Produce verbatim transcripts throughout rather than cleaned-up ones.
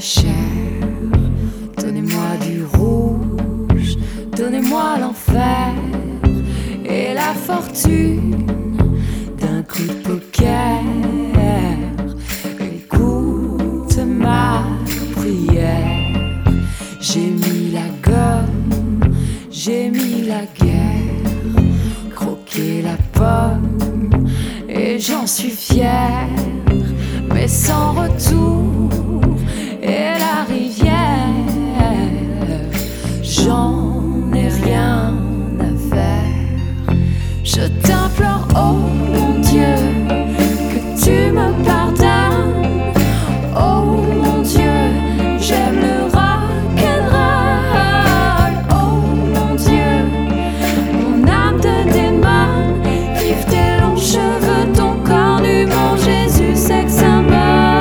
chair, donnez-moi du rouge, donnez-moi l'enfer et la fortune d'un coup de poker. Écoute ma prière, j'ai mis la gomme, j'ai mis la guerre, croqué la pomme et j'en suis fier, mais sans retour. Et la rivière, j'en ai rien à faire. Je t'implore, oh mon Dieu, que tu me pardonnes. Oh mon Dieu, j'aime le rock'n'roll. Oh mon Dieu, mon âme de démon kiffe tes longs cheveux, ton corps nu, mon Jésus, sex symbole.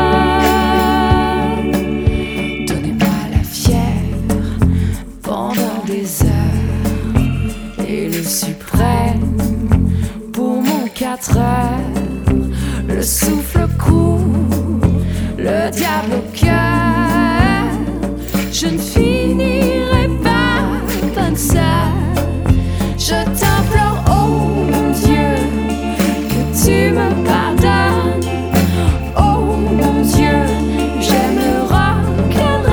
Et le suprême pour mon quatre heures, le souffle court, le diable au cœur. Je ne finirai pas comme ça. Je t'implore, oh mon Dieu, que tu me pardonnes. Oh mon Dieu, j'aime le rock'n'roll.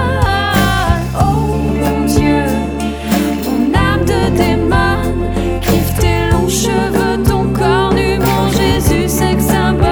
Oh mon Dieu, cheveux, ton corps nu, mon Jésus, sex symbole.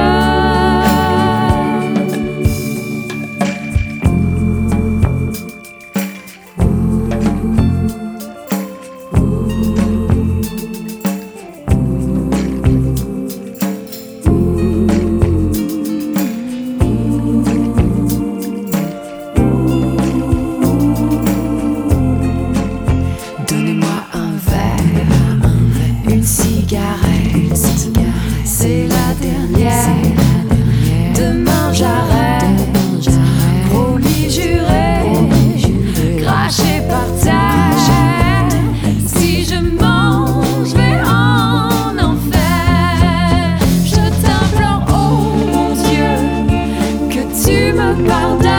Donnez-moi un verre, une cigarette, c'est la dernière. Demain j'arrête, promis juré, craché par terre. Si je mange, je vais en enfer. Je t'implore, oh mon Dieu, que tu me pardonnes.